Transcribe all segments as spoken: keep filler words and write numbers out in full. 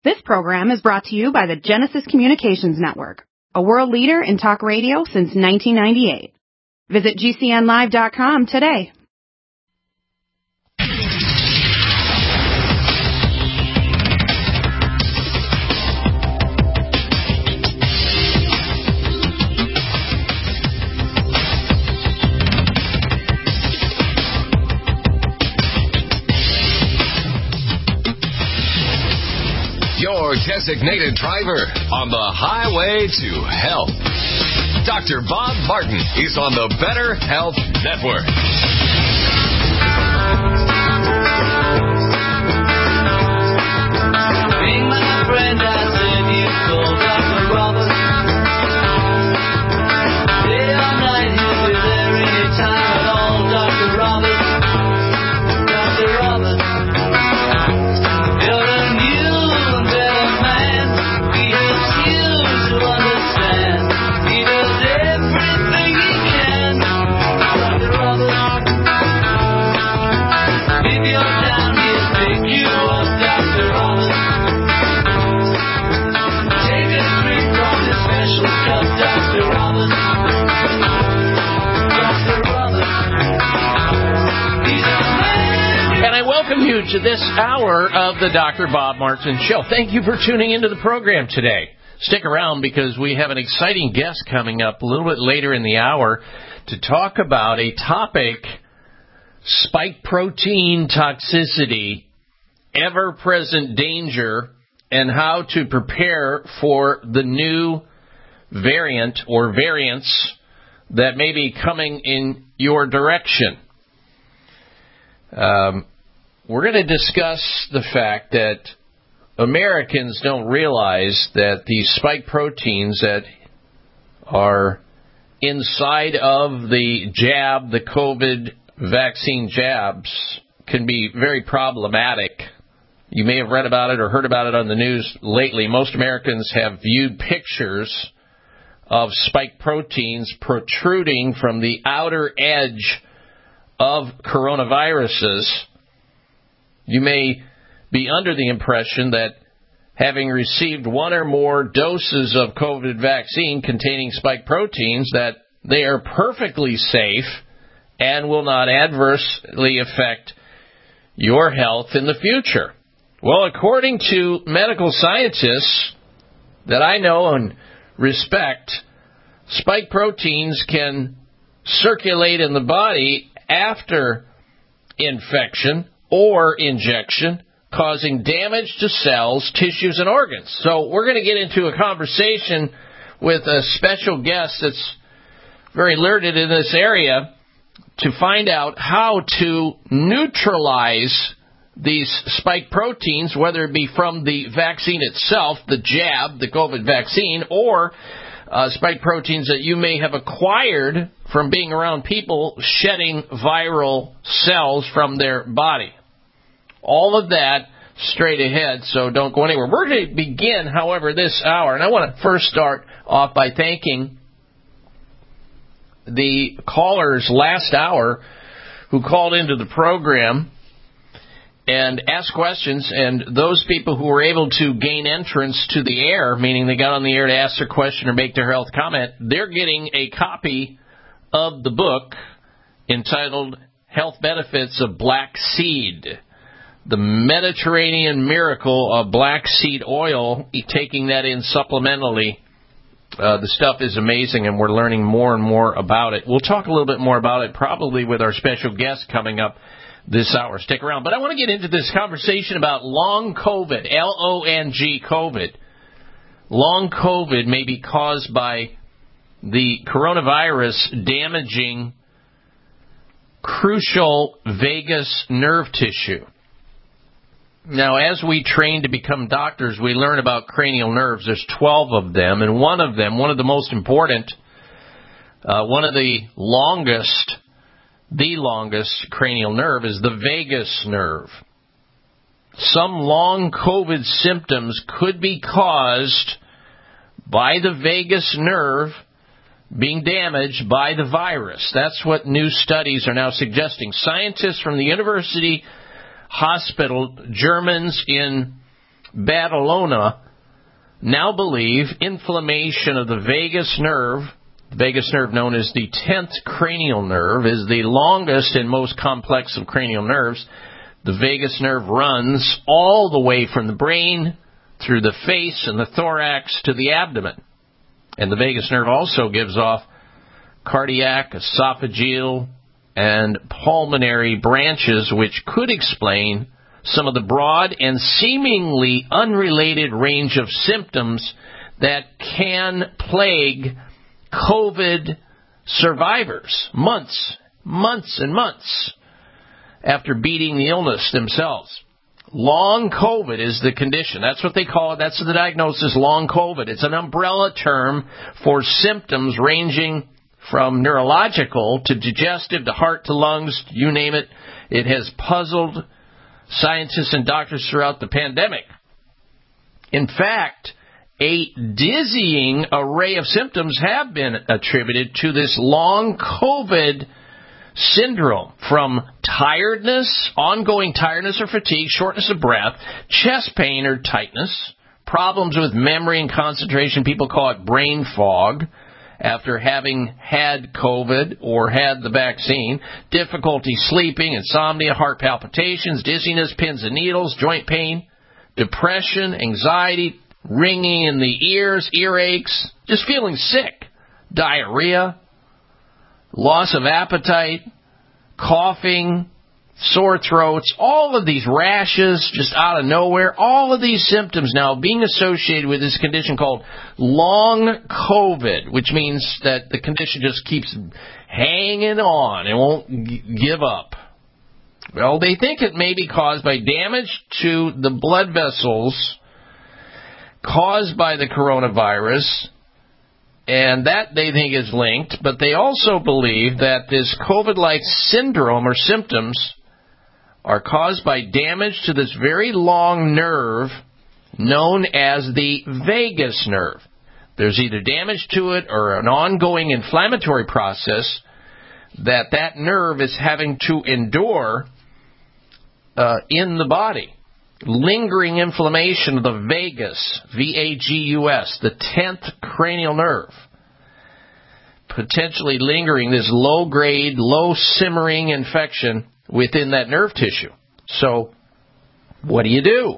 This program is brought to you by the Genesis Communications Network, a world leader in talk radio since nineteen ninety-eight. Visit G C N live dot com today. Your designated driver on the highway to health. Doctor Bob Martin is on the Better Health Network. Being my friend, I said you called Doctor Roberts. Day or night, he'll be there anytime at all. Doctor Roberts, Doctor Roberts. You're a new and better man. He helps you to understand. He does everything he can. Doctor Roberts. If you're down, he'll pick you up. Doctor Roberts. Take a drink from his special cup. Doctor Roberts. Doctor Roberts. He's a man. And I welcome you to this hour of the Doctor Bob Martin Show. Thank you for tuning into the program today. Stick around because we have an exciting guest coming up a little bit later in the hour to talk about a topic, spike protein toxicity, ever-present danger, and how to prepare for the new variant or variants that may be coming in your direction. Um, we're going to discuss the fact that Americans don't realize that these spike proteins that are inside of the jab, the COVID vaccine jabs, can be very problematic. You may have read about it or heard about it on the news lately. Most Americans have viewed pictures of spike proteins protruding from the outer edge of coronaviruses. You may be under the impression that having received one or more doses of COVID vaccine containing spike proteins, that they are perfectly safe and will not adversely affect your health in the future. Well, according to medical scientists that I know and respect, spike proteins can circulate in the body after infection or injection, causing damage to cells, tissues, and organs. So we're going to get into a conversation with a special guest that's very learned in this area to find out how to neutralize these spike proteins, whether it be from the vaccine itself, the jab, the COVID vaccine, or uh, spike proteins that you may have acquired from being around people shedding viral cells from their body. All of that straight ahead, so don't go anywhere. We're going to begin, however, this hour, and I want to first start off by thanking the callers last hour who called into the program and asked questions, and those people who were able to gain entrance to the air, meaning they got on the air to ask their question or make their health comment, they're getting a copy of the book entitled Health Benefits of Black Seed, the Mediterranean Miracle of Black Seed Oil, taking that in supplementally. Uh, the stuff is amazing, and we're learning more and more about it. We'll talk a little bit more about it probably with our special guest coming up this hour. Stick around. But I want to get into this conversation about long COVID, L O N G, COVID. Long COVID may be caused by the coronavirus damaging crucial vagus nerve tissue. Now, as we train to become doctors, we learn about cranial nerves. There's twelve of them, and one of them, one of the most important, uh, one of the longest, the longest cranial nerve is the vagus nerve. Some long COVID symptoms could be caused by the vagus nerve being damaged by the virus. That's what new studies are now suggesting. Scientists from the University Hospital, Germans in Badalona now believe inflammation of the vagus nerve, the vagus nerve known as the tenth cranial nerve, is the longest and most complex of cranial nerves. The vagus nerve runs all the way from the brain through the face and the thorax to the abdomen. And the vagus nerve also gives off cardiac, esophageal, and pulmonary branches, which could explain some of the broad and seemingly unrelated range of symptoms that can plague COVID survivors months, months and months after beating the illness themselves. Long COVID is the condition. That's what they call it. That's the diagnosis, long COVID. It's an umbrella term for symptoms ranging from neurological to digestive to heart to lungs, you name it. It has puzzled scientists and doctors throughout the pandemic. In fact, a dizzying array of symptoms have been attributed to this long COVID syndrome, from tiredness, ongoing tiredness or fatigue, shortness of breath, chest pain or tightness, problems with memory and concentration. People call it brain fog after having had COVID or had the vaccine, difficulty sleeping, insomnia, heart palpitations, dizziness, pins and needles, joint pain, depression, anxiety, ringing in the ears, earaches, just feeling sick, diarrhea, loss of appetite, coughing, sore throats, all of these rashes just out of nowhere, all of these symptoms now being associated with this condition called long COVID, which means that the condition just keeps hanging on and won't g- give up. Well, they think it may be caused by damage to the blood vessels caused by the coronavirus, and that they think is linked, but they also believe that this COVID-like syndrome or symptoms are caused by damage to this very long nerve known as the vagus nerve. There's either damage to it or an ongoing inflammatory process that that nerve is having to endure uh, in the body. Lingering inflammation of the vagus, V A G U S, the tenth cranial nerve. Potentially lingering this low-grade, low-simmering infection within that nerve tissue. So, what do you do?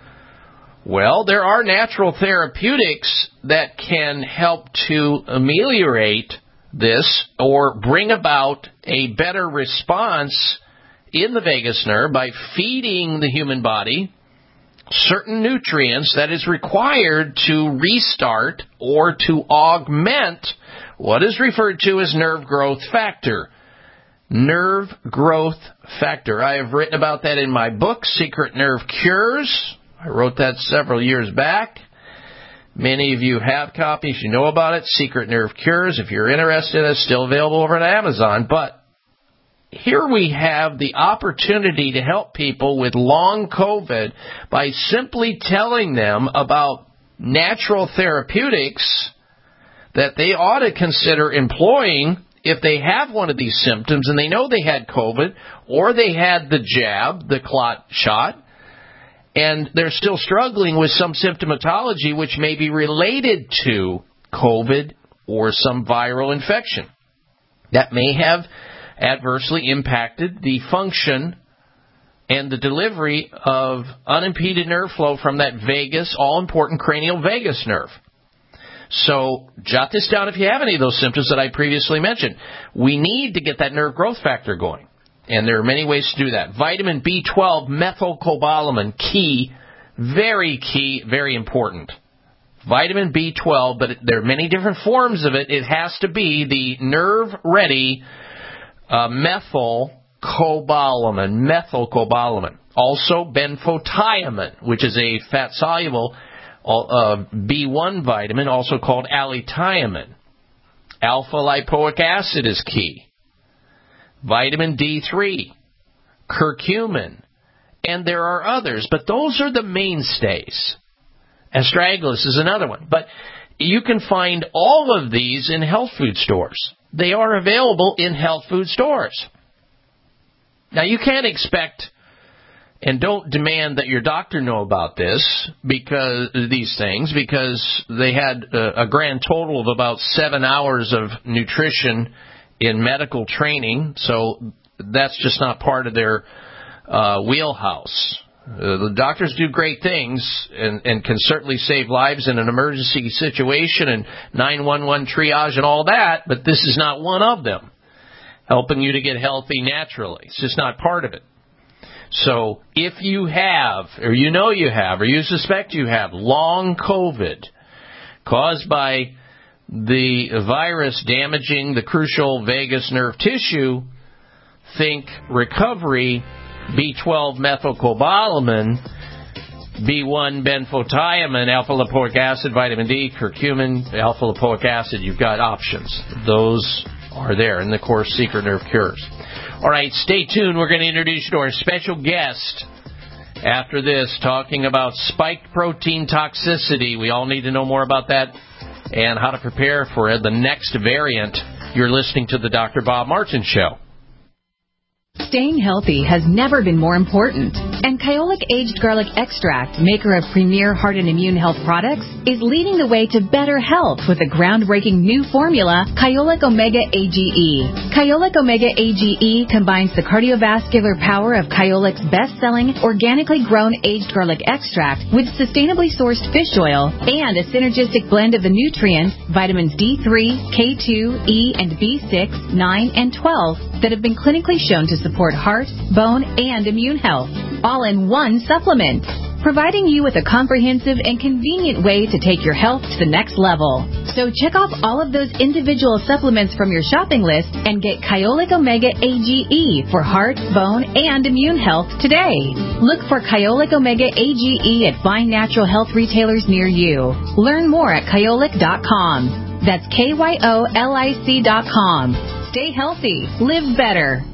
Well, there are natural therapeutics that can help to ameliorate this or bring about a better response in the vagus nerve by feeding the human body certain nutrients that is required to restart or to augment what is referred to as nerve growth factor. Nerve growth factor. I have written about that in my book, Secret Nerve Cures. I wrote that several years back. Many of you have copies. You know about it. Secret Nerve Cures. If you're interested, it's still available over on Amazon. But here we have the opportunity to help people with long COVID by simply telling them about natural therapeutics that they ought to consider employing if they have one of these symptoms and they know they had COVID or they had the jab, the clot shot, and they're still struggling with some symptomatology which may be related to COVID or some viral infection that may have adversely impacted the function and the delivery of unimpeded nerve flow from that vagus, all-important cranial vagus nerve. So jot this down if you have any of those symptoms that I previously mentioned. We need to get that nerve growth factor going, and there are many ways to do that. Vitamin B twelve, methylcobalamin, key, very key, very important. Vitamin B twelve, but there are many different forms of it. It has to be the nerve-ready Uh, methylcobalamin, methylcobalamin. Also benfotiamine, which is a fat-soluble uh, B one vitamin, also called alitiamine. Alpha-lipoic acid is key. Vitamin D three, curcumin, and there are others, but those are the mainstays. Astragalus is another one, but you can find all of these in health food stores. They are available in health food stores. Now, you can't expect And don't demand that your doctor know about this, because these things, because they had a, a grand total of about seven hours of nutrition in medical training, so that's just not part of their uh, wheelhouse. Uh, the doctors do great things and, and can certainly save lives in an emergency situation and nine one one triage and all that, but this is not one of them, helping you to get healthy naturally. It's just not part of it. So if you have, or you know you have, or you suspect you have long COVID caused by the virus damaging the crucial vagus nerve tissue, think recovery, B twelve methylcobalamin, B one benfotiamine, alpha-lipoic acid, vitamin D, curcumin, alpha-lipoic acid. You've got options. Those are there. And, of course, Secret Nerve Cures. All right, stay tuned. We're going to introduce you to our special guest after this, talking about spike protein toxicity. We all need to know more about that and how to prepare for the next variant. You're listening to the Doctor Bob Martin Show. Staying healthy has never been more important, and Kyolic Aged Garlic Extract, maker of premier heart and immune health products, is leading the way to better health with a groundbreaking new formula, Kyolic Omega A G E. Kyolic Omega A G E combines the cardiovascular power of Kyolic's best-selling, organically grown aged garlic extract with sustainably sourced fish oil and a synergistic blend of the nutrients, vitamins D three, K two, E, and B six, nine, and twelve that have been clinically shown to support heart, bone, and immune health, all in one supplement, providing you with a comprehensive and convenient way to take your health to the next level. So check off all of those individual supplements from your shopping list and get Kyolic Omega A G E for heart, bone, and immune health today. Look for Kyolic Omega A G E at fine natural health retailers near you. Learn more at kyolic dot com. That's K Y O L I C dot com. Stay healthy. Live better.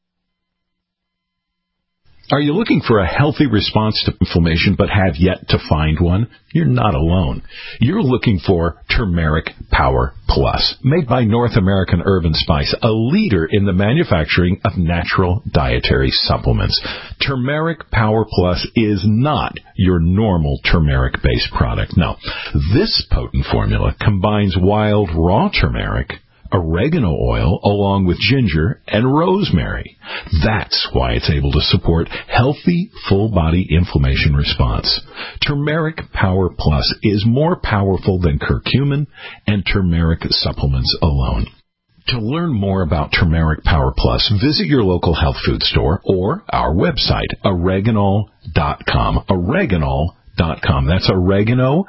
Are you looking for a healthy response to inflammation but have yet to find one? You're not alone. You're looking for Turmeric Power Plus, made by North American Herb and Spice, a leader in the manufacturing of natural dietary supplements. Turmeric Power Plus is not your normal turmeric-based product. No, this potent formula combines wild raw turmeric, oregano oil, along with ginger and rosemary. That's why it's able to support healthy, full-body inflammation response. Turmeric Power Plus is more powerful than curcumin and turmeric supplements alone. To learn more about Turmeric Power Plus, visit your local health food store or our website, oreganol dot com. oreganol dot com. That's oregano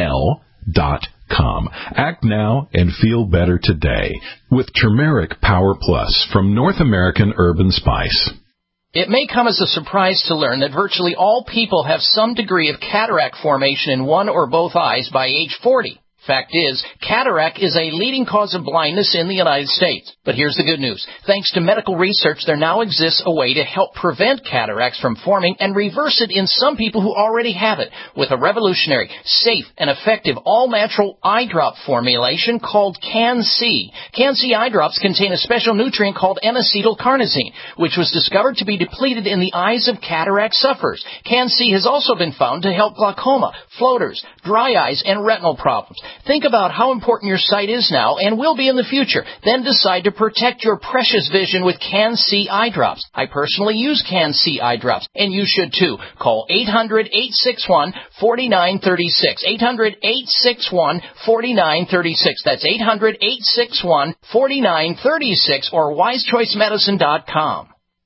l dot com. Act now and feel better today with Turmeric Power Plus from North American Herb and Spice. It may come as a surprise to learn that virtually all people have some degree of cataract formation in one or both eyes by age forty. Fact is, cataract is a leading cause of blindness in the United States. But here's the good news. Thanks to medical research, there now exists a way to help prevent cataracts from forming and reverse it in some people who already have it with a revolutionary, safe, and effective all-natural eye drop formulation called Can-C. Can-C eye drops contain a special nutrient called N-acetylcarnosine, which was discovered to be depleted in the eyes of cataract sufferers. Can-C has also been found to help glaucoma, floaters, dry eyes, and retinal problems. Think about how important your sight is now and will be in the future. Then decide to protect your precious vision with Can-C eye drops. I personally use Can-C eye drops, and you should too. Call eight hundred, eight six one, four nine three six. eight hundred, eight six one, four nine three six. That's eight hundred, eight six one, four nine three six or wise choice medicine dot com.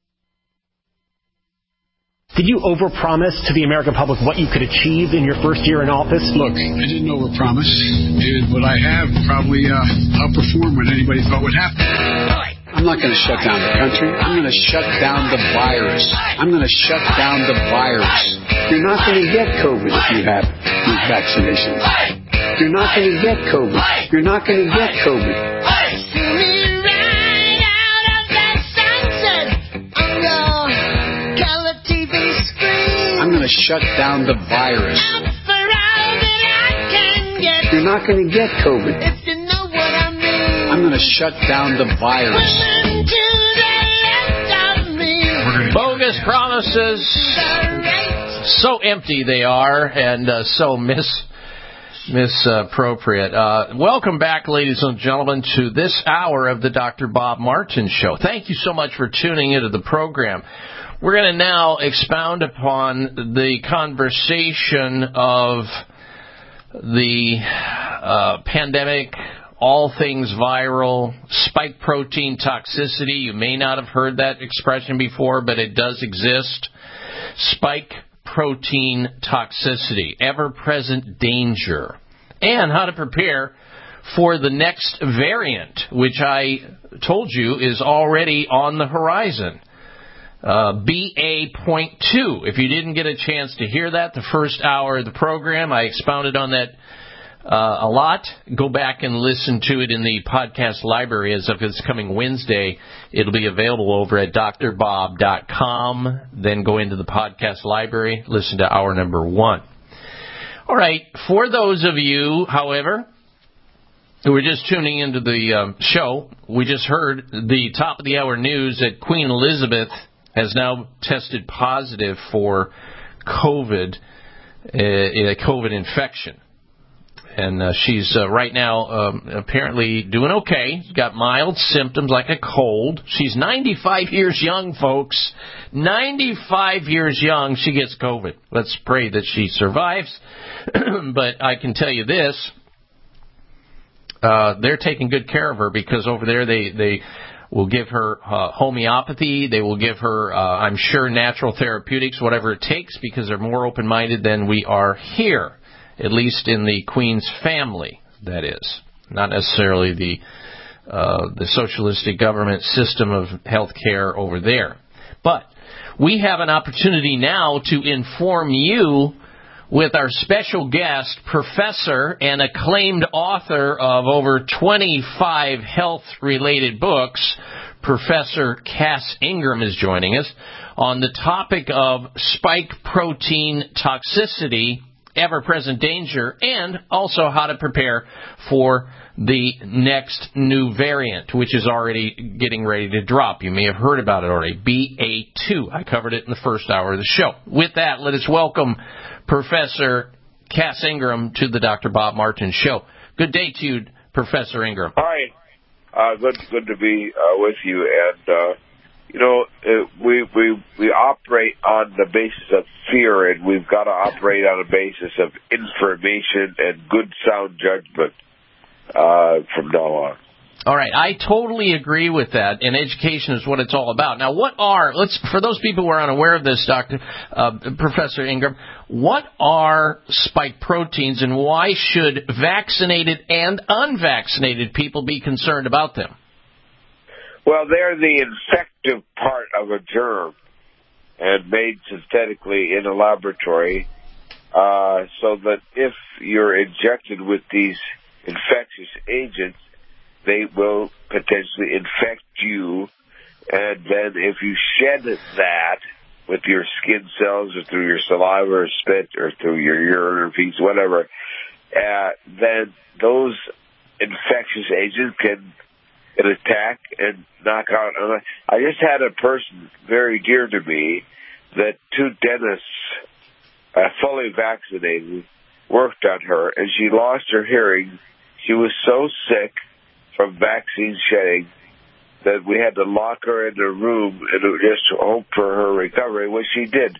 Did you overpromise to the American public what you could achieve in your first year in office? Look, I didn't overpromise, and what I have probably uh, outperformed what anybody thought would happen. I'm not going to shut down the country. I'm going to shut down the virus. I'm going to shut down the virus. You're not going to get COVID if you have these vaccinations. You're not going to get COVID. You're not going to get COVID. I'm going to shut down the virus. You're not going to get COVID. If you know what I mean. I'm going to shut down the virus. Bogus Famous promises. So empty they are, and uh, so mis misappropriate. Uh, welcome back, ladies and gentlemen, to this hour of the Doctor Bob Martin Show. Thank you so much for tuning into the program. We're going to now expound upon the conversation of the uh, pandemic, all things viral, spike protein toxicity. You may not have heard that expression before, but it does exist. Spike protein toxicity, ever-present danger, and how to prepare for the next variant, which I told you is already on the horizon. Uh, B A point two. If you didn't get a chance to hear that the first hour of the program, I expounded on that uh, a lot. Go back and listen to it in the podcast library as of this coming Wednesday. It'll be available over at D R bob dot com. Then go into the podcast library, listen to hour number one. All right. For those of you, however, who are just tuning into the um, show, we just heard the top of the hour news that Queen Elizabeth has now tested positive for COVID, uh, a COVID infection. And uh, she's uh, right now um, apparently doing okay. Got mild symptoms like a cold. She's ninety-five years young, folks. ninety-five years young, she gets COVID. Let's pray that she survives. But I can tell you this. Uh, they're taking good care of her because over there they... they will give her uh, homeopathy. They will give her, uh, I'm sure, natural therapeutics, whatever it takes, because they're more open-minded than we are here, at least in the Queen's family, that is. Not necessarily the uh, the socialistic government system of health care over there. But we have an opportunity now to inform you with our special guest, professor and acclaimed author of over twenty-five health-related books. Professor Cass Ingram is joining us on the topic of spike protein toxicity, ever-present danger, and also how to prepare for the next new variant, which is already getting ready to drop. You may have heard about it already, B A two. I covered it in the first hour of the show. With that, let us welcome Professor Cass Ingram to the Doctor Bob Martin Show. Good day to you, Professor Ingram. Hi. Uh, good, good to be uh, with you. And uh, you know, uh, we we we operate on the basis of fear, and we've got to operate on a basis of information and good sound judgment uh, from now on. All right, I totally agree with that, and education is what it's all about. Now, what are, let's, for those people who are unaware of this, Doctor Uh, Professor Ingram, what are spike proteins, and why should vaccinated and unvaccinated people be concerned about them? Well, they're the infective part of a germ and made synthetically in a laboratory, uh, so that if you're injected with these infectious agents, they will potentially infect you, and then if you shed that with your skin cells or through your saliva or spit or through your urine or feces, whatever, uh, then those infectious agents can, can attack and knock out. I just had a person very dear to me that two dentists, uh, fully vaccinated, worked on her, and she lost her hearing. She was so sick from vaccine shedding that we had to lock her in a room and just hope for her recovery, which she did.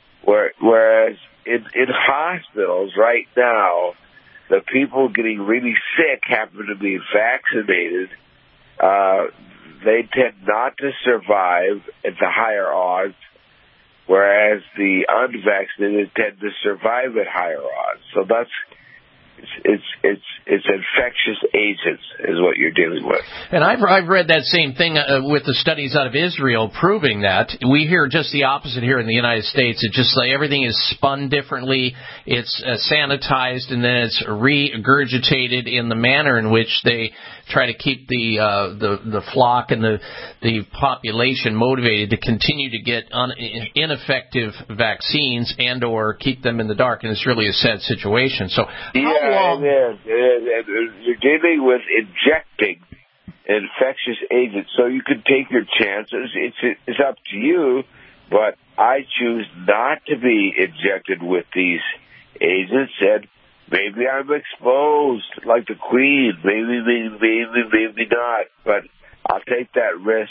Whereas in, in hospitals right now, the people getting really sick happen to be vaccinated. Uh, they tend not to survive at the higher odds, whereas the unvaccinated tend to survive at higher odds. So that's It's, it's it's it's infectious agents is what you're dealing with. And I've I've read that same thing uh, with the studies out of Israel proving that. We hear just the opposite here in the United States. It's just like everything is spun differently. It's uh, sanitized and then it's regurgitated in the manner in which they try to keep the uh, the the flock and the the population motivated to continue to get un, ineffective vaccines and or keep them in the dark. And it's really a sad situation. So yeah, how long? It is. It is. You're dealing with injecting infectious agents, so you can take your chances. It's it's up to you but I choose not to be injected with these agents, and maybe I'm exposed like the Queen, maybe, maybe, maybe, maybe not, but I'll take that risk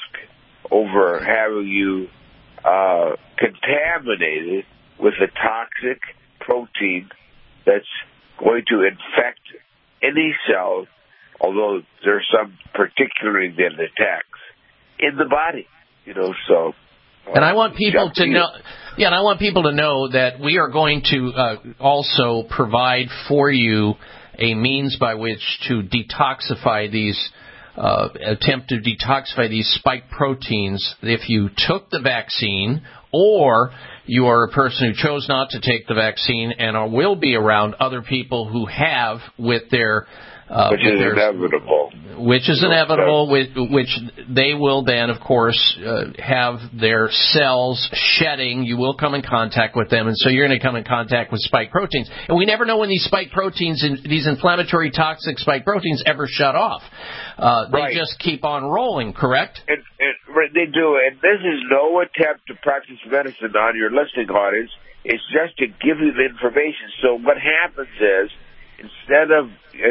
over having you uh, contaminated with a toxic protein that's going to infect any cell, although there's some particularly that attacks in the body, you know, so. Uh, and I want people to know, yeah, and I want people to know that we are going to uh, also provide for you a means by which to detoxify these, uh, attempt to detoxify these spike proteins if you took the vaccine or you are a person who chose not to take the vaccine and are, will be around other people who have with their... Uh, which is their, inevitable. Which is inevitable, with, which they will then, of course, uh, have their cells shedding. You will come in contact with them, and so you're going to come in contact with spike proteins. And we never know when these spike proteins, these inflammatory toxic spike proteins, ever shut off. Uh, they right. just keep on rolling, correct? And, and, they do, and this is no attempt to practice medicine on your listening audience. It's just to give you the information. So what happens is, instead of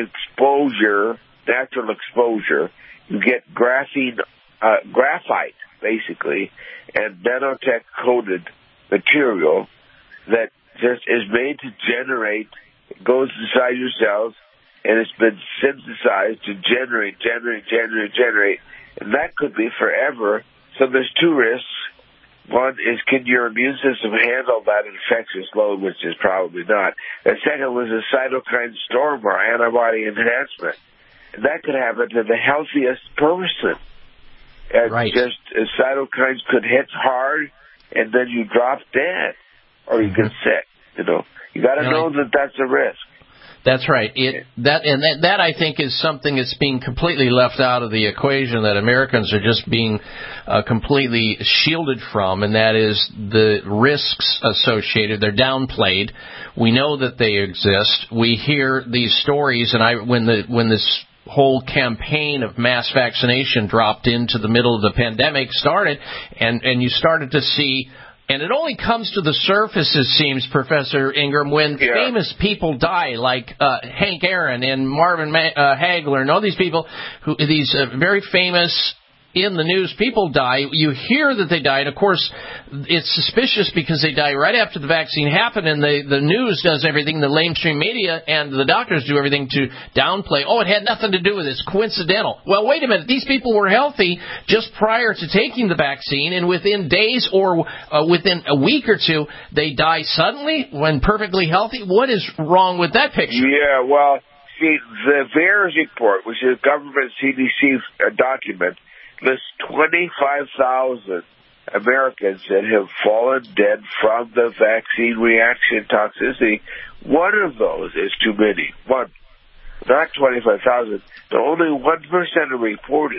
exposure, natural exposure, you get graphene, uh, graphite, basically, and nanotech-coated material that just is made to generate, it goes inside your cells, and it's been synthesized to generate, generate, generate, generate, and that could be forever. So there's two risks. One is, can your immune system handle that infectious load, which is probably not. The second was a cytokine storm or antibody enhancement. And that could happen to the healthiest person. And right. just uh, cytokines could hit hard, and then you drop dead, or you get sick. You know, you got to know that that's a risk. That's right. It that and that, that I think is something that's being completely left out of the equation, that Americans are just being uh, completely shielded from, and that is the risks associated. They're downplayed. We know that they exist. We hear these stories, and I when the when this whole campaign of mass vaccination dropped into the middle of the pandemic started, and and you started to see. And it only comes to the surface, it seems, Professor Ingram, when yeah. famous people die, like uh, Hank Aaron and Marvin Ma- uh, Hagler and all these people, who these uh, very famous in the news people die. You hear that they died. Of course, it's suspicious because they die right after the vaccine happened, and the, the news does everything, the mainstream media and the doctors do everything to downplay. Oh, it had nothing to do with it. It's coincidental. Well, wait a minute. These people were healthy just prior to taking the vaccine, and within days or uh, within a week or two, they die suddenly when perfectly healthy. What is wrong with that picture? Yeah, well, see, the VAERS report, which is a government C D C document, lists twenty-five thousand Americans that have fallen dead from the vaccine reaction toxicity. One of those is too many. One. Not twenty-five thousand. But only one percent are reported.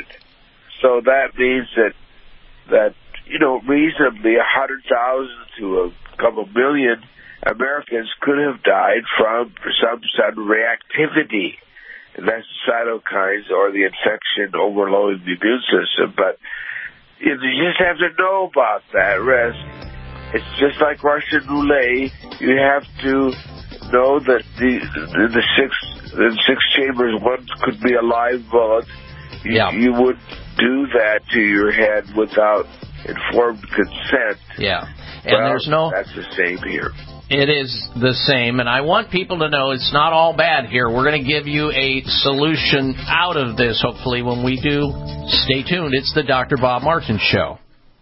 So that means that, that you know, reasonably one hundred thousand to a couple million Americans could have died from some sudden reactivity. And that's cytokines or the infection overloading the immune system. But you just have to know about that risk. It's just like Russian roulette. You have to know that the the, the six the six chambers, one could be a live bullet. You, yeah. you would do that to your head without informed consent. Yeah. And well, there's no. That's the same here. It is the same, and I want people to know it's not all bad here. We're going to give you a solution out of this, hopefully, when we do. Stay tuned. It's the Doctor Bob Martin Show.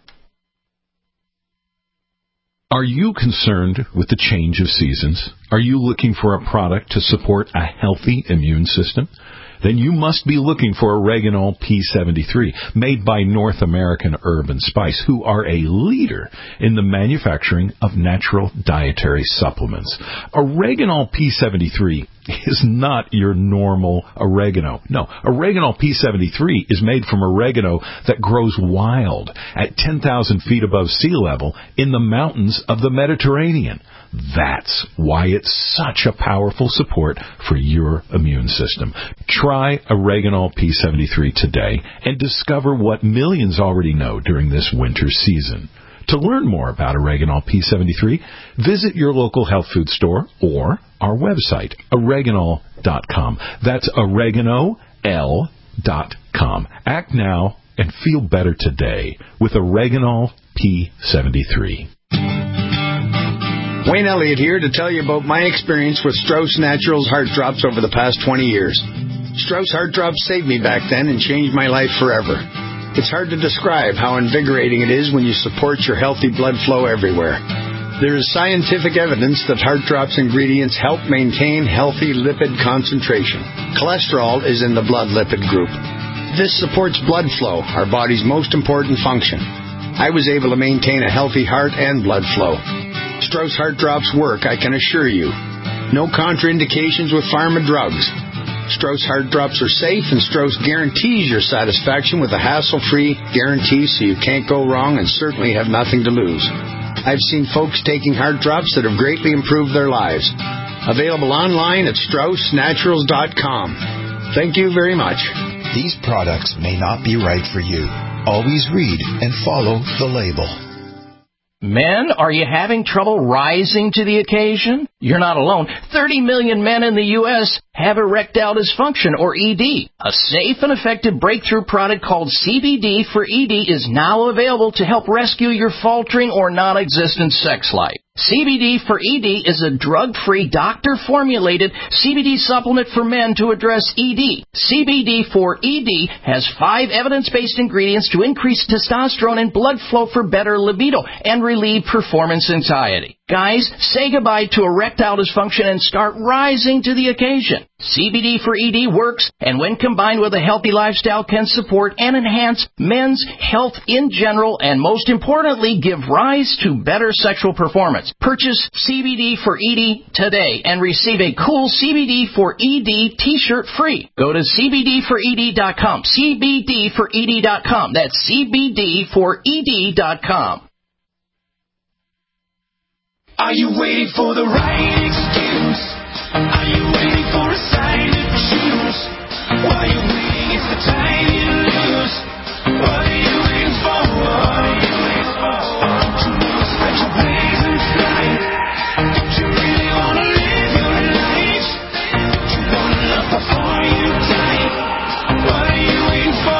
Are you concerned with the change of seasons? Are you looking for a product to support a healthy immune system? Then you must be looking for Oreganol P seventy-three, made by North American Herb and Spice, who are a leader in the manufacturing of natural dietary supplements. Oreganol P seventy-three is not your normal oregano. No, Oreganol P seventy-three is made from oregano that grows wild at ten thousand feet above sea level in the mountains of the Mediterranean. That's why it's such a powerful support for your immune system. Try Oreganol P seventy-three today and discover what millions already know during this winter season. To learn more about Oreganol P seventy-three, visit your local health food store or our website, oreganol dot com. That's oregano l dot com. Act now and feel better today with Oreganol P seventy-three. Wayne Elliott here to tell you about my experience with Strauss Naturals Heart Drops over the past twenty years. Strauss Heart Drops saved me back then and changed my life forever. It's hard to describe how invigorating it is when you support your healthy blood flow everywhere. There is scientific evidence that Heart Drops ingredients help maintain healthy lipid concentration. Cholesterol is in the blood lipid group. This supports blood flow, our body's most important function. I was able to maintain a healthy heart and blood flow. Strauss Heart Drops work, I can assure you. No contraindications with pharma drugs. Strauss Heart Drops are safe, and Strauss guarantees your satisfaction with a hassle-free guarantee so you can't go wrong and certainly have nothing to lose. I've seen folks taking Heart Drops that have greatly improved their lives. Available online at strauss naturals dot com. Thank you very much. These products may not be right for you. Always read and follow the label. Men, are you having trouble rising to the occasion? You're not alone. thirty million men in the U S have erectile dysfunction, or E D. A safe and effective breakthrough product called C B D for E D is now available to help rescue your faltering or non-existent sex life. C B D for E D is a drug-free, doctor-formulated C B D supplement for men to address E D. C B D for E D has five evidence-based ingredients to increase testosterone and blood flow for better libido and relieve performance anxiety. Guys, say goodbye to erectile dysfunction and start rising to the occasion. C B D for E D works, and when combined with a healthy lifestyle, can support and enhance men's health in general, and most importantly, give rise to better sexual performance. Purchase C B D for E D today and receive a cool C B D for E D t-shirt free. Go to C B D for E D dot com. C B D for E D dot com. That's C B D for E D dot com. Are you waiting for the right excuse? Are you waiting for a sign to choose? While you're waiting, it's the time you lose. What are you waiting for? What are you waiting for? Don't you know it's like your ways and flight? Don't you really want to live your life? Don't you want to love before you die? What are you waiting for?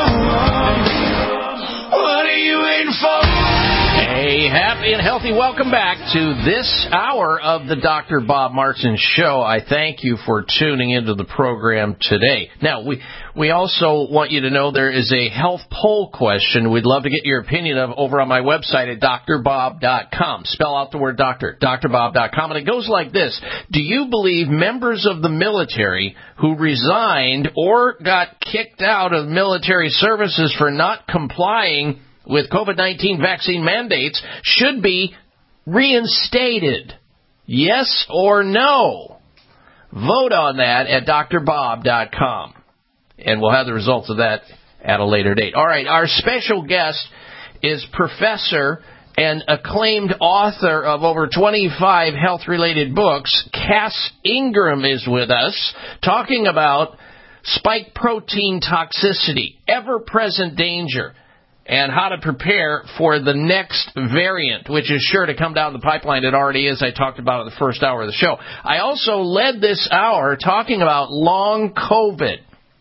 What are you waiting for? Hey, happy and healthy welcome back to this hour of the Doctor Bob Martin Show. I thank you for tuning into the program today. Now, we we also want you to know there is a health poll question we'd love to get your opinion of over on my website at D R bob dot com. Spell out the word doctor, D R bob dot com, and it goes like this. Do you believe members of the military who resigned or got kicked out of military services for not complying with COVID nineteen vaccine mandates should be reinstated? Yes or no? Vote on that at D R bob dot com. And we'll have the results of that at a later date. All right, our special guest is professor and acclaimed author of over twenty-five health-related books. Cass Ingram is with us talking about spike protein toxicity, ever-present danger, and how to prepare for the next variant, which is sure to come down the pipeline. It already is. I talked about it in the first hour of the show. I also led this hour talking about long COVID.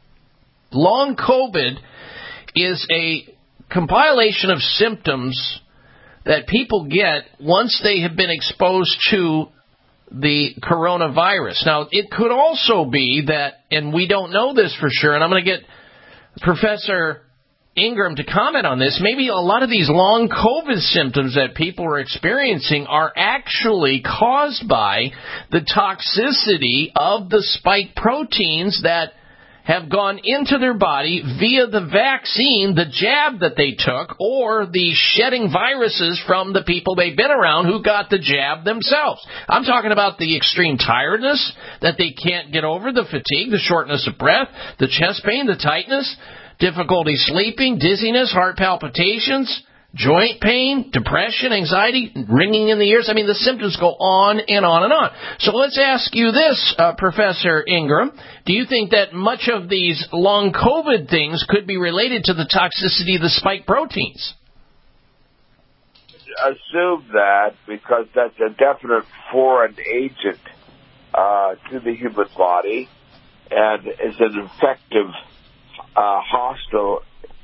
Long COVID is a compilation of symptoms that people get once they have been exposed to the coronavirus. Now, it could also be that, and we don't know this for sure, and I'm going to get Professor Ingram to comment on this, maybe a lot of these long COVID symptoms that people are experiencing are actually caused by the toxicity of the spike proteins that have gone into their body via the vaccine, the jab that they took, or the shedding viruses from the people they've been around who got the jab themselves. I'm talking about the extreme tiredness that they can't get over, the fatigue, the shortness of breath, the chest pain, the tightness, difficulty sleeping, dizziness, heart palpitations, joint pain, depression, anxiety, ringing in the ears. I mean, the symptoms go on and on and on. So let's ask you this, uh, Professor Ingram. Do you think that much of these long COVID things could be related to the toxicity of the spike proteins? assume that because that's a definite foreign agent uh, to the human body and is an infective, uh, hostile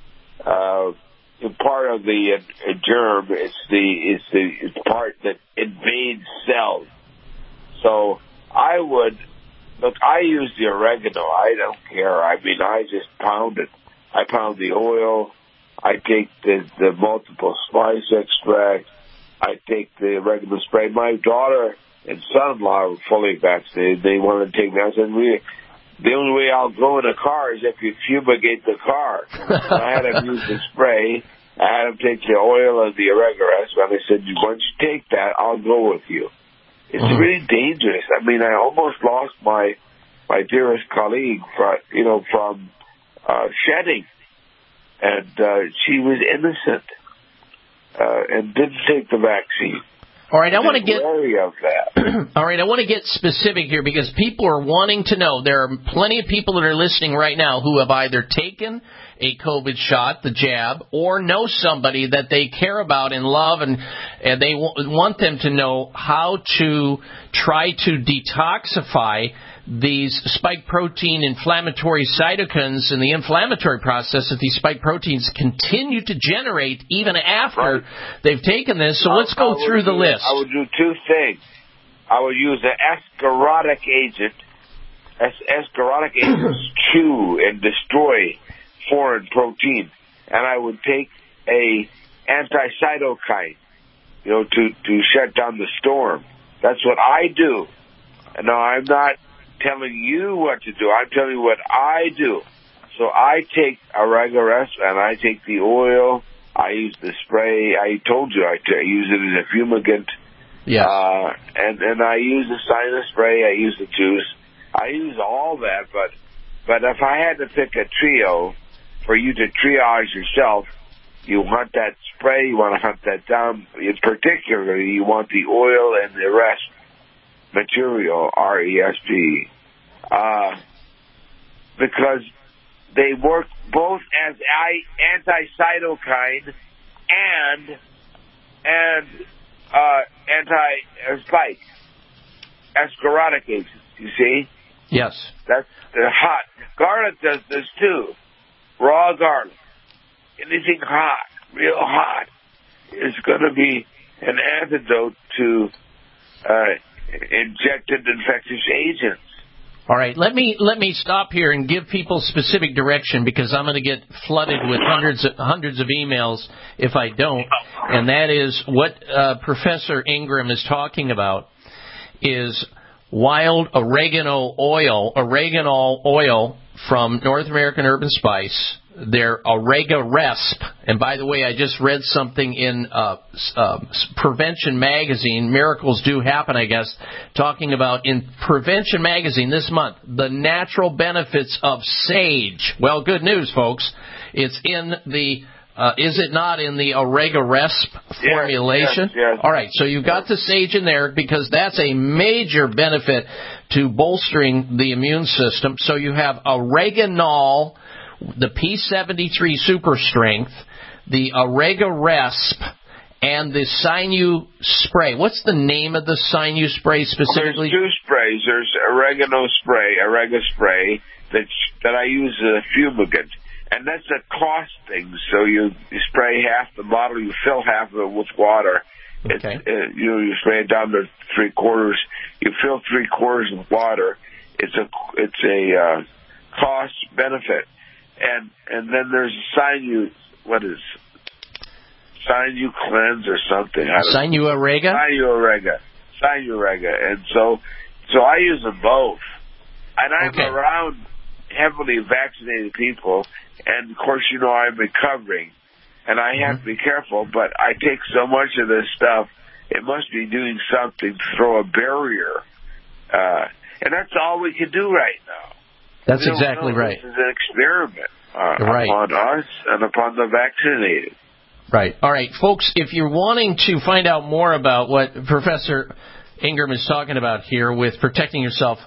uh, part of the uh, germ. It's the it's the it's part that invades cells. So I would look. I use the oregano. I don't care. I mean, I just pound it. I pound the oil. I take the, the multiple spice extract. I take the oregano spray. My daughter and son-in-law are fully vaccinated. They want to take me. I said, we, the only way I'll go in a car is if you fumigate the car. I had him use the spray. I had him take the oil and the oregano. And I said, once you take that, I'll go with you. It's mm-hmm. really dangerous. I mean, I almost lost my my dearest colleague, from, you know, from uh, shedding. And uh, she was innocent uh, and didn't take the vaccine. All right, I want to get wary of that. All right, I want to get specific here because people are wanting to know. There are plenty of people that are listening right now who have either taken a COVID shot, the jab, or know somebody that they care about and love, and, and they w- want them to know how to try to detoxify these spike protein inflammatory cytokines and the inflammatory process that these spike proteins continue to generate even after right. they've taken this. So I, let's go through the do, list. I would do two things. I would use an ascaritic agent. As- ascaritic agents chew and destroy foreign protein. And I would take a anti-cytokine, you know, to, to shut down the storm. That's what I do. And no, I'm not telling you what to do. I'm telling you what I do. So I take Oregaresp and I take the oil. I use the spray. I told you I, t- I use it as a fumigant. Yeah. Uh, and and I use the sinus spray. I use the juice. I use all that. But but if I had to pick a trio for you to triage yourself, you want that spray. You want to hunt that down. In particular, you want the oil and the rest. Material, R E S P, uh, because they work both as I, anti-cytokine and and uh, anti-spike, ascaritic agents, you see? Yes. That's the hot. Garlic does this too. Raw garlic. Anything hot, real hot, is going to be an antidote to uh, injected infectious agents. All right, let me let me stop here and give people specific direction because I'm going to get flooded with hundreds of, hundreds of emails if I don't. And that is what uh, Professor Ingram is talking about is wild oregano oil, oregano oil from North American Herb and Spice. Their Oregaresp. And by the way, I just read something in uh, uh, Prevention Magazine, Miracles Do Happen, I guess, talking about in Prevention Magazine this month, the natural benefits of sage. Well, good news, folks. It's in the, uh, is it not in the Oregaresp formulation? Yes, yes, yes. All right, so you've got the sage in there because that's a major benefit to bolstering the immune system. So you have oreganol, the P seventy-three Super Strength, the Oregaresp, and the Sinu Spray. What's the name of the Sinu Spray specifically? Well, there's two sprays. There's oregano spray, Orega spray, that that I use as a fumigant. And that's a cost thing. So you, you spray half the bottle, you fill half of it with water. Okay. It, uh, you know, you spray it down to three quarters. You fill three quarters with water. It's a it's a uh, cost benefit. And and then there's Sinu, what is Sinu Cleanse or something? Sinu Orega? Sinu Orega. Sinu Orega. And so, so I use them both. And I'm okay. around heavily vaccinated people, and of course, you know, I'm recovering, and I have mm-hmm. to be careful, but I take so much of this stuff, it must be doing something to throw a barrier. Uh, and that's all we can do right now. That's exactly right. This is an experiment uh, right. upon us and upon the vaccinated. Right. All right, folks, if you're wanting to find out more about what Professor Ingram is talking about here with protecting yourself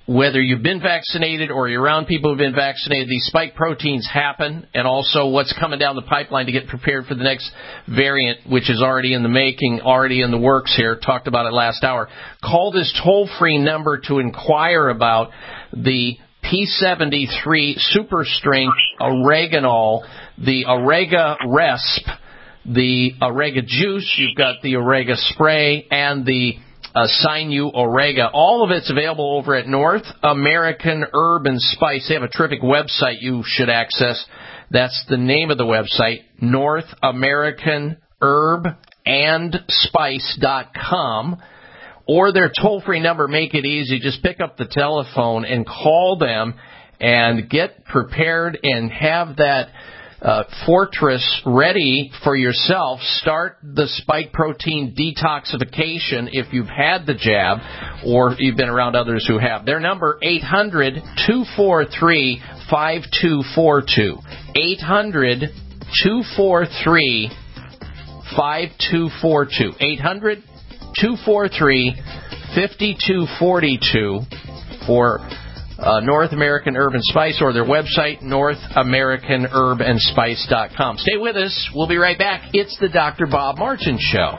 whether you've been vaccinated or you're around people who've been vaccinated, these spike proteins happen, and also what's coming down the pipeline to get prepared for the next variant, which is already in the making, already in the works here. Talked about it last hour. Call this toll-free number to inquire about the P seventy-three super strength oregano, the Orega Resp, the Orega juice. You've got the Orega spray and the Uh, Sinew Orega. All of it's available over at North American Herb and Spice. They have a terrific website you should access. That's the name of the website, North American Herb and Spice dot com. Or their toll-free number. Make it easy. Just pick up the telephone and call them and get prepared and have that Uh, fortress ready for yourself. Start the spike protein detoxification if you've had the jab or you've been around others who have. Their number, eight hundred, two four three, five two four two. eight hundred, two four three, five two four two. eight hundred, two four three, five two four two for Uh, North American Herb and Spice, or their website, North American Herb and Spice dot com. Stay with us. We'll be right back. It's the Doctor Bob Martin Show.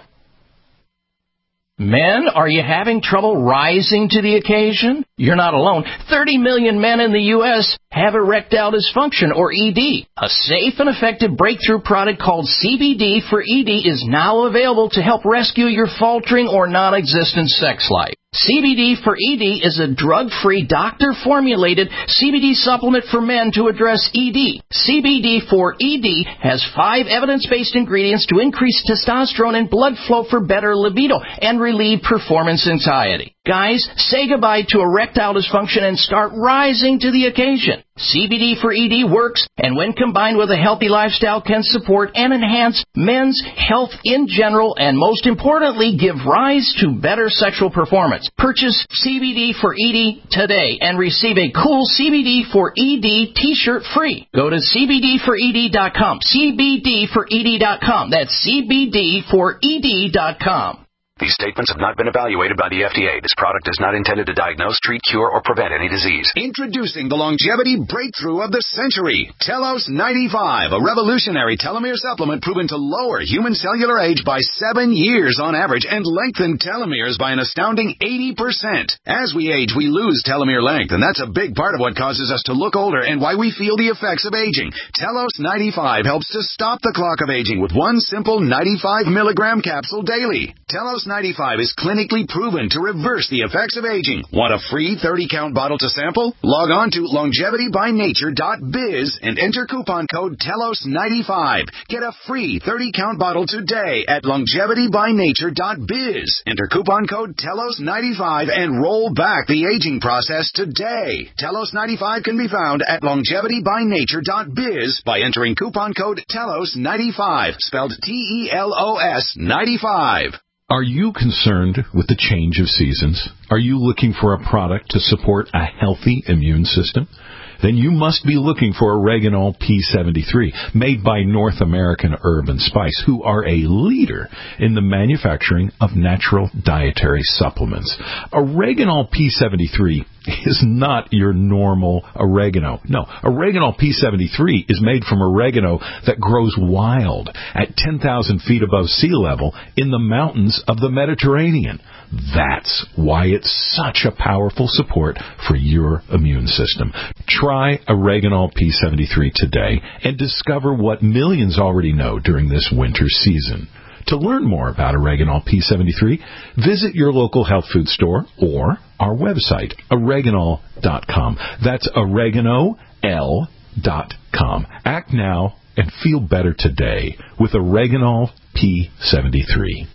Men, are you having trouble rising to the occasion? You're not alone. thirty million men in the U S have erectile dysfunction, or E D. A safe and effective breakthrough product called C B D for E D is now available to help rescue your faltering or non-existent sex life. C B D for E D is a drug-free, doctor-formulated C B D supplement for men to address E D. C B D for E D has five evidence-based ingredients to increase testosterone and blood flow for better libido and relieve performance anxiety. Guys, say goodbye to erectile dysfunction and start rising to the occasion. C B D for E D works, and when combined with a healthy lifestyle, can support and enhance men's health in general, and most importantly, give rise to better sexual performance. Purchase C B D for E D today and receive a cool C B D for E D t-shirt free. Go to C B D for E D dot com. C B D for E D dot com. That's C B D for E D dot com. These statements have not been evaluated by the F D A. This product is not intended to diagnose, treat, cure, or prevent any disease. Introducing the longevity breakthrough of the century, Telos ninety-five, a revolutionary telomere supplement proven to lower human cellular age by seven years on average and lengthen telomeres by an astounding eighty percent. As we age, we lose telomere length, and that's a big part of what causes us to look older and why we feel the effects of aging. Telos ninety-five helps to stop the clock of aging with one simple ninety-five milligram capsule daily. Telos ninety-five is clinically proven to reverse the effects of aging. Want a free thirty count bottle to sample? Log on to longevity by nature dot biz and enter coupon code Telos ninety-five. Get a free thirty count bottle today at longevity by nature dot biz. Enter coupon code Telos ninety-five and roll back the aging process today. Telos ninety-five can be found at longevity by nature dot biz by entering coupon code Telos ninety-five, spelled T E L O S ninety-five. Are you concerned with the change of seasons? Are you looking for a product to support a healthy immune system? Then you must be looking for Oreganol P seventy-three, made by North American Herb and Spice, who are a leader in the manufacturing of natural dietary supplements. Oreganol P seventy-three is not your normal oregano. No, Oreganol P seventy-three is made from oregano that grows wild at ten thousand feet above sea level in the mountains of the Mediterranean. That's why it's such a powerful support for your immune system. Try Oreganol P seventy-three today and discover what millions already know during this winter season. To learn more about Oreganol P seventy-three, visit your local health food store or our website, oreganol dot com. That's oregano l dot com. Act now and feel better today with Oreganol P seventy-three.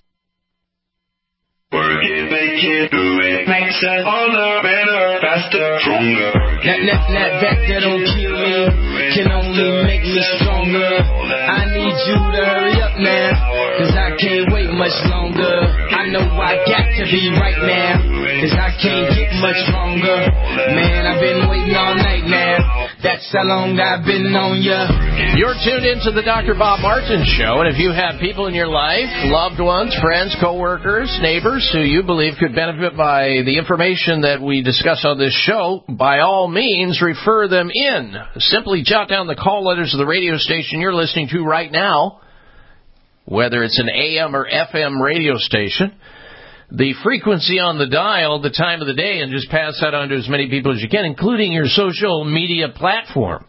Work it, make it, do it. Makes us harder, better, faster, stronger. That, that, that, that, that don't kill me, can only make me stronger. I need you to hurry up now, cause I can't wait much longer. I know I got to be right now, cause I can't get much longer. Man, I've been waiting all night now. That That's how long I've been on ya. You're tuned into the Doctor Bob Martin Show, and if you have people in your life, loved ones, friends, coworkers, neighbors who you believe could benefit by the information that we discuss on this show, by all means, refer them in. Simply jot down the call letters of the radio station you're listening to right now, whether it's an A M or F M radio station, the frequency on the dial, the time of the day, and just pass that on to as many people as you can, including your social media platform.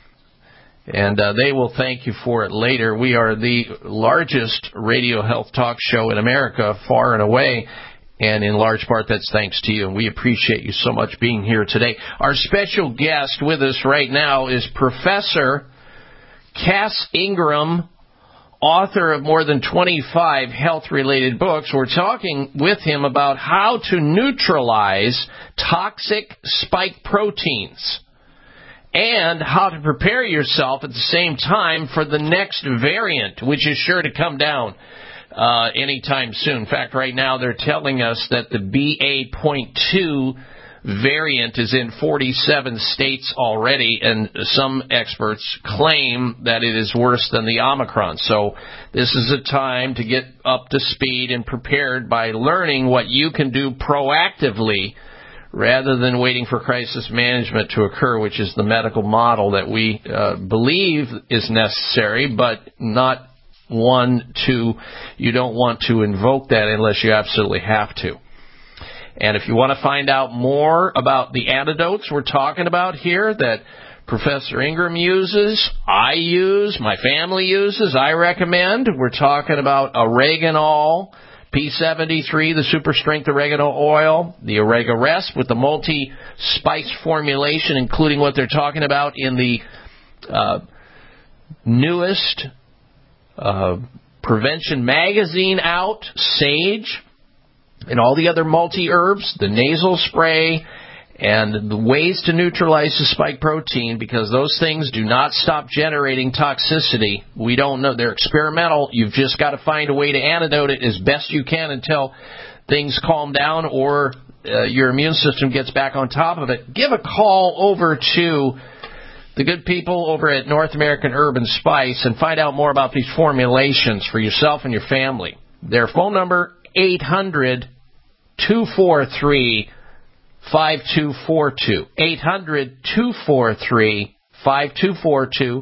And uh, they will thank you for it later. We are the largest radio health talk show in America, far and away, and in large part that's thanks to you. And we appreciate you so much being here today. Our special guest with us right now is Professor Cass Ingram, author of more than twenty-five health-related books. We're talking with him about how to neutralize toxic spike proteins and how to prepare yourself at the same time for the next variant, which is sure to come down uh, anytime soon. In fact, right now they're telling us that the B A point two variant is in forty-seven states already, and some experts claim that it is worse than the Omicron. So this is a time to get up to speed and prepared by learning what you can do proactively rather than waiting for crisis management to occur, which is the medical model that we uh, believe is necessary, but not one to, you don't want to invoke that unless you absolutely have to. And if you want to find out more about the antidotes we're talking about here that Professor Ingram uses, I use, my family uses, I recommend, we're talking about Oreganol, P seventy-three, the super strength oregano oil, the Oregarest with the multi-spice formulation, including what they're talking about in the uh, newest uh, prevention magazine out, Sage, and all the other multi-herbs, the nasal spray, and the ways to neutralize the spike protein, because those things do not stop generating toxicity. We don't know. They're experimental. You've just got to find a way to antidote it as best you can until things calm down or uh, your immune system gets back on top of it. Give a call over to the good people over at North American Herb and Spice and find out more about these formulations for yourself and your family. Their phone number, eight hundred, two four three, five two four two. eight hundred, two four three, five two four two.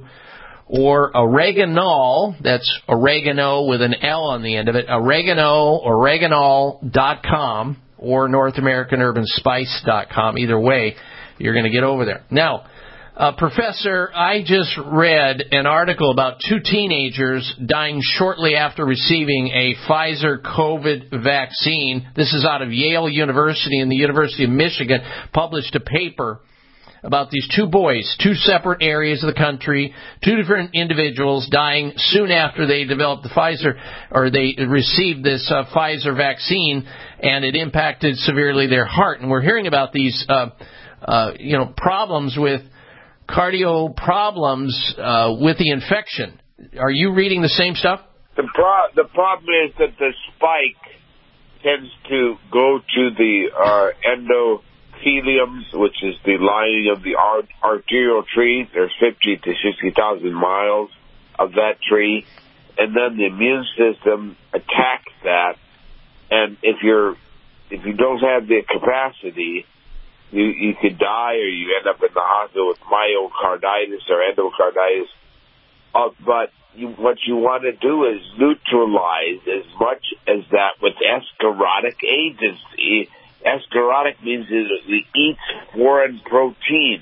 Or Oreganol, that's oregano with an L on the end of it, oregano, oreganol dot com or North American Herb and Spice dot com. Either way, you're going to get over there. Now, Uh, Professor, I just read an article about two teenagers dying shortly after receiving a Pfizer COVID vaccine. This is out of Yale University, and the University of Michigan published a paper about these two boys, two separate areas of the country, two different individuals dying soon after they developed the Pfizer, or they received this uh, Pfizer vaccine, and it impacted severely their heart. And we're hearing about these, uh, uh, you know, problems with cardio problems uh, with the infection. Are you reading the same stuff? The pro- the problem is that the spike tends to go to the uh, endotheliums, which is the lining of the art- arterial tree. There's fifty to sixty thousand miles of that tree, and then the immune system attacks that. And if you're if you don't have the capacity, You, you could die, or you end up in the hospital with myocarditis or endocarditis. Uh, but you, what you want to do is neutralize as much as that with escharotic agents. Escharotic means it eats foreign protein.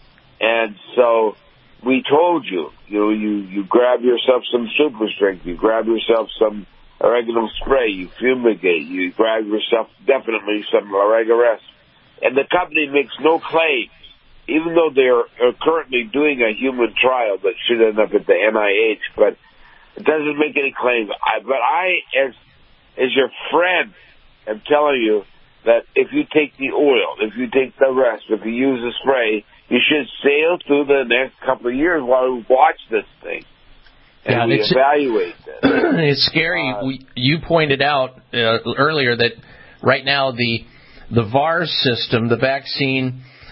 And so we told you, you know, you, you grab yourself some super strength, you grab yourself some oregano spray, you fumigate, you grab yourself definitely some Oregarest. And the company makes no claims, even though they're currently doing a human trial that should end up at the N I H, but it doesn't make any claims. I, but I, as as your friend, am telling you that if you take the oil, if you take the rest, if you use the spray, you should sail through the next couple of years while we watch this thing. And yeah, we it's, evaluate this. It's scary. Uh, we, you pointed out uh, earlier that right now the... The V A R S system, the vaccine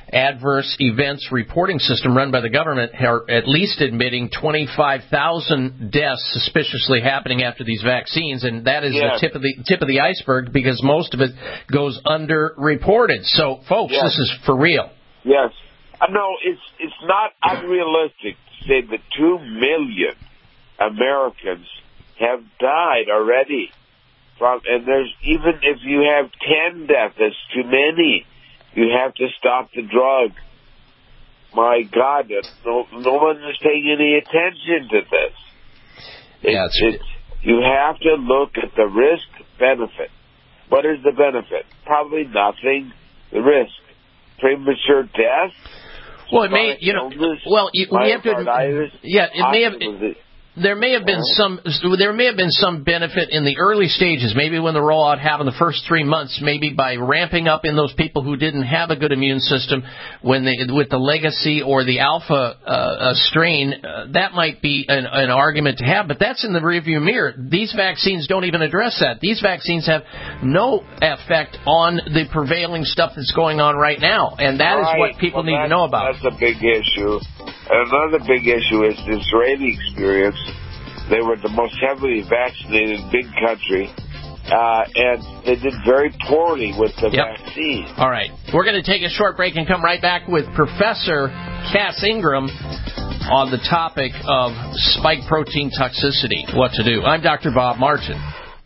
adverse events reporting system run by the government are at least admitting twenty-five thousand deaths suspiciously happening after these vaccines, and that is yes. the tip of the tip of the iceberg because most of it goes underreported. So, folks, yes. this is for real. Yes. Uh, no, it's it's not unrealistic to say that two million Americans have died already. From, and there's even if you have ten deaths, that's too many. You have to stop the drug. My God, no, no one is paying any attention to this. It, yeah, it's, it, you have to look at the risk-benefit. What is the benefit? Probably nothing. The risk. Premature death? Well, it may, you know, illness, well, you, we have to, yeah, it may have, it, there may have been some, there may have been some benefit in the early stages, maybe when the rollout happened the first three months, maybe by ramping up in those people who didn't have a good immune system when they, with the legacy or the alpha uh, uh, strain, uh, that might be an, an argument to have, but that's in the rearview mirror. These vaccines don't even address that. These vaccines have no effect on the prevailing stuff that's going on right now, and that right. is what people well, need to know about. That's a big issue. And another big issue is the Israeli experience. They were the most heavily vaccinated big country, uh, and they did very poorly with the yep. vaccine. All right. We're going to take a short break and come right back with Professor Cass Ingram on the topic of spike protein toxicity, what to do. I'm Doctor Bob Martin.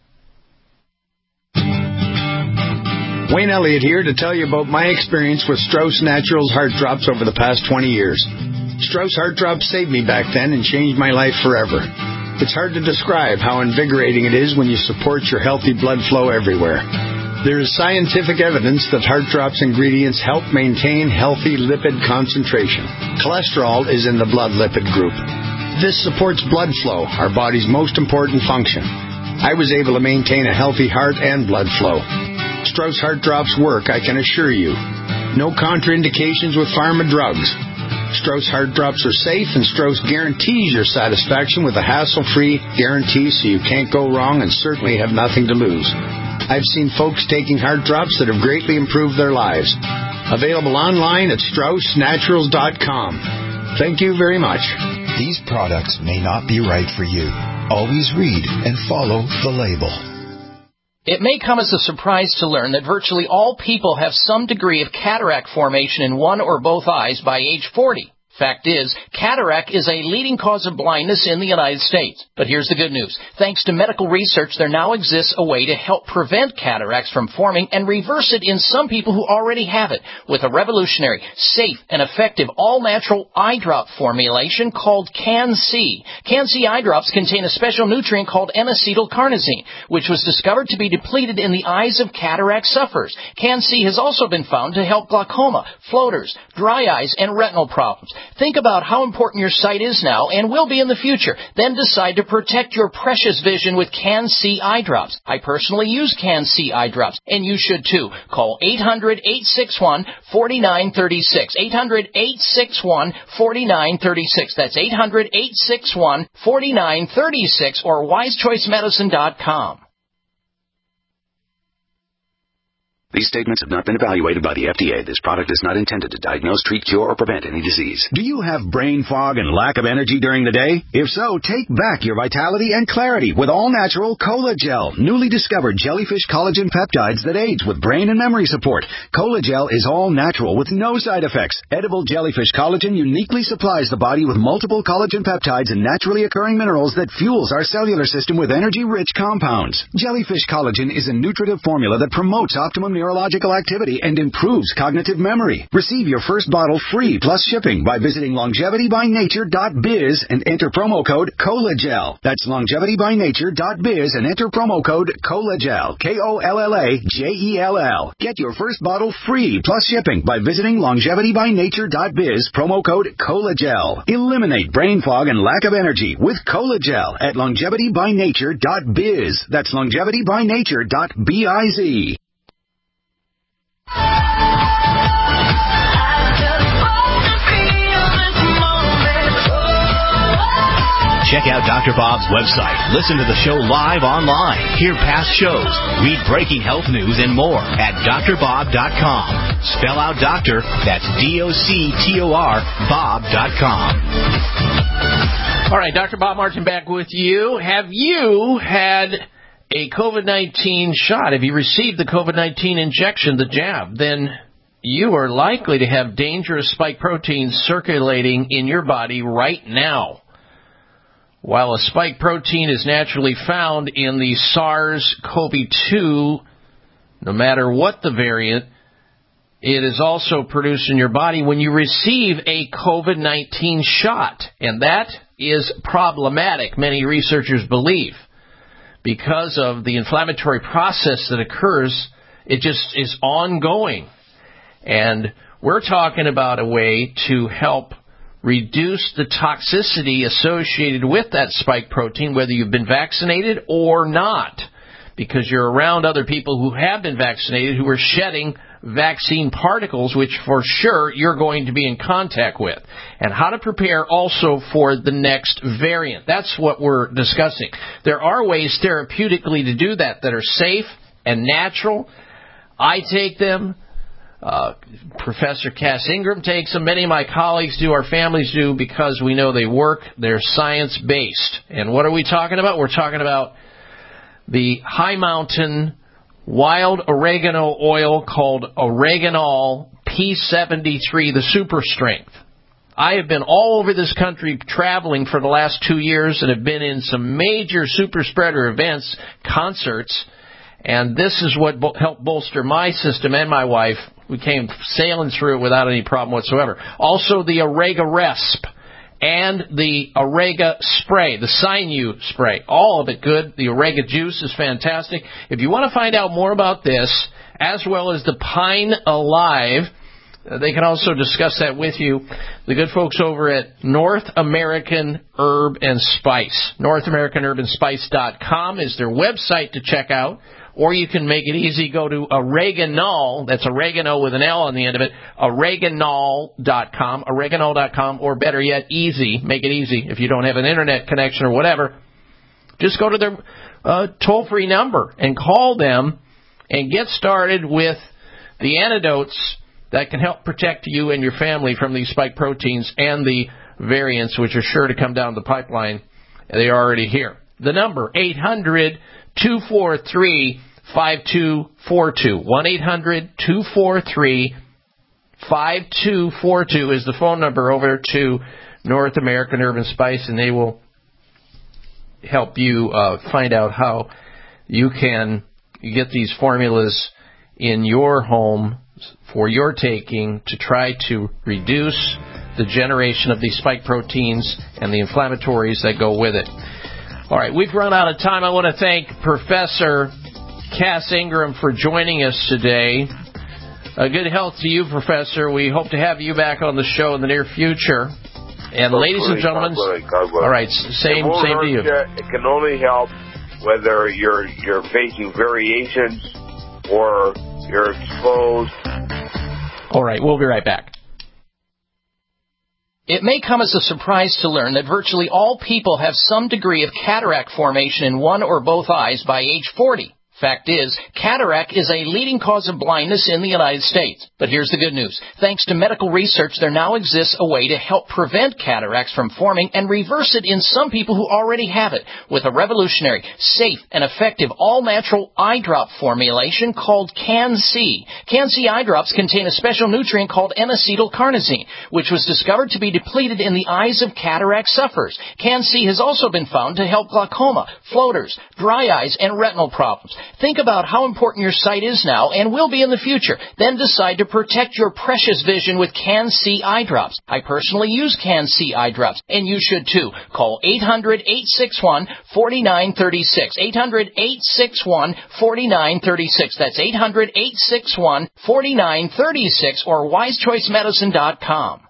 Wayne Elliott here to tell you about my experience with Strauss Naturals Heart Drops over the past twenty years. Strauss Heart Drops saved me back then and changed my life forever. It's hard to describe how invigorating it is when you support your healthy blood flow everywhere. There is scientific evidence that Heart Drops ingredients help maintain healthy lipid concentration. Cholesterol is in the blood lipid group. This supports blood flow, our body's most important function. I was able to maintain a healthy heart and blood flow. Strauss Heart Drops work, I can assure you. No contraindications with pharma drugs. Strauss Heart Drops are safe, and Strauss guarantees your satisfaction with a hassle-free guarantee so you can't go wrong and certainly have nothing to lose. I've seen folks taking Heart Drops that have greatly improved their lives. Available online at strauss naturals dot com. Thank you very much. These products may not be right for you. Always read and follow the label. It may come as a surprise to learn that virtually all people have some degree of cataract formation in one or both eyes by age forty. Fact is, cataract is a leading cause of blindness in the United States. But here's the good news. Thanks to medical research, there now exists a way to help prevent cataracts from forming and reverse it in some people who already have it with a revolutionary, safe, and effective all-natural eye drop formulation called Can-C. Can-C eye drops contain a special nutrient called N-acetylcarnosine, which was discovered to be depleted in the eyes of cataract sufferers. Can-C has also been found to help glaucoma, floaters, dry eyes, and retinal problems. Think about how important your sight is now and will be in the future. Then decide to protect your precious vision with Can-C eye drops. I personally use Can-C eye drops, and you should too. Call eight hundred, eight six one, four nine three six. eight hundred, eight six one, four nine three six. That's eight hundred, eight six one, four nine three six or wise choice medicine dot com. These statements have not been evaluated by the F D A. This product is not intended to diagnose, treat, cure, or prevent any disease. Do you have brain fog and lack of energy during the day? If so, take back your vitality and clarity with all-natural Cola-Gel, newly discovered jellyfish collagen peptides that aids with brain and memory support. Cola-Gel is all-natural with no side effects. Edible jellyfish collagen uniquely supplies the body with multiple collagen peptides and naturally occurring minerals that fuels our cellular system with energy-rich compounds. Jellyfish collagen is a nutritive formula that promotes optimum neurological activity and improves cognitive memory. Receive your first bottle free plus shipping by visiting longevity by nature dot biz and enter promo code COLAGEL. That's longevity by nature dot biz and enter promo code COLAGEL. K O L L A J E L L. Get your first bottle free plus shipping by visiting longevity by nature dot biz, promo code COLAGEL. Eliminate brain fog and lack of energy with Cola-Gel at longevity by nature dot biz. That's longevity by nature dot biz. Check out Doctor Bob's website, listen to the show live online, hear past shows, read breaking health news, and more at D R bob dot com. Spell out doctor, that's D O C T O R, Bob dot com. All right, Doctor Bob Martin back with you. Have you had a COVID nineteen shot? Have you received the COVID nineteen injection, the jab? Then you are likely to have dangerous spike proteins circulating in your body right now. While a spike protein is naturally found in the SARS-C o V two, no matter what the variant, it is also produced in your body when you receive a COVID nineteen shot. And that is problematic, many researchers believe. Because of the inflammatory process that occurs, it just is ongoing. And we're talking about a way to help reduce the toxicity associated with that spike protein, whether you've been vaccinated or not, because you're around other people who have been vaccinated who are shedding vaccine particles, which for sure you're going to be in contact with, and how to prepare also for the next variant. That's what we're discussing. There are ways therapeutically to do that that are safe and natural. I take them. Uh, Professor Cass Ingram takes them. Many of my colleagues do. Our families do, because we know they work. They're science-based. And what are we talking about? We're talking about the High Mountain wild oregano oil called Oreganol P seventy-three, the super strength. I have been all over this country traveling for the last two years and have been in some major super spreader events, concerts, and this is what bo- helped bolster my system and my wife. We came sailing through it without any problem whatsoever. Also the Orega Resp and the Orega spray, the Sinew spray. All of it good. The Orega juice is fantastic. If you want to find out more about this, as well as the Pine Alive, they can also discuss that with you. The good folks over at North American Herb and Spice. North American Herb and Spice dot com is their website to check out. Or you can make it easy, go to Oreganol, that's oregano with an L on the end of it, Oreganol dot com, Oreganol dot com, or better yet, easy, make it easy. If you don't have an internet connection or whatever, just go to their uh, toll-free number and call them and get started with the antidotes that can help protect you and your family from these spike proteins and the variants, which are sure to come down the pipeline. They are already here. The number, eight hundred, two four three, five two four two. one eight hundred, two four three, five two four two is the phone number over to North American Herb and Spice, and they will help you uh, find out how you can get these formulas in your home for your taking to try to reduce the generation of these spike proteins and the inflammatories that go with it. All right, we've run out of time. I want to thank Professor Cass Ingram for joining us today. Uh, good health to you, Professor. We hope to have you back on the show in the near future. And God ladies and gentlemen, God God all right, same it same to you. you. It can only help whether you're you're facing variations or you're exposed. All right, we'll be right back. It may come as a surprise to learn that virtually all people have some degree of cataract formation in one or both eyes by age forty. Fact is, cataract is a leading cause of blindness in the United States. But here's the good news. Thanks to medical research, there now exists a way to help prevent cataracts from forming and reverse it in some people who already have it with a revolutionary, safe, and effective all-natural eye drop formulation called Can-C. Can-C eye drops contain a special nutrient called N-acetylcarnosine, which was discovered to be depleted in the eyes of cataract sufferers. Can-C has also been found to help glaucoma, floaters, dry eyes, and retinal problems. Think about how important your sight is now and will be in the future. Then decide to protect your precious vision with Can-C eye drops. I personally use Can-C eye drops, and you should too. Call eight hundred, eight six one, four nine three six. eight hundred, eight six one, four nine three six. That's eight hundred, eight six one, four nine three six or wise choice medicine dot com.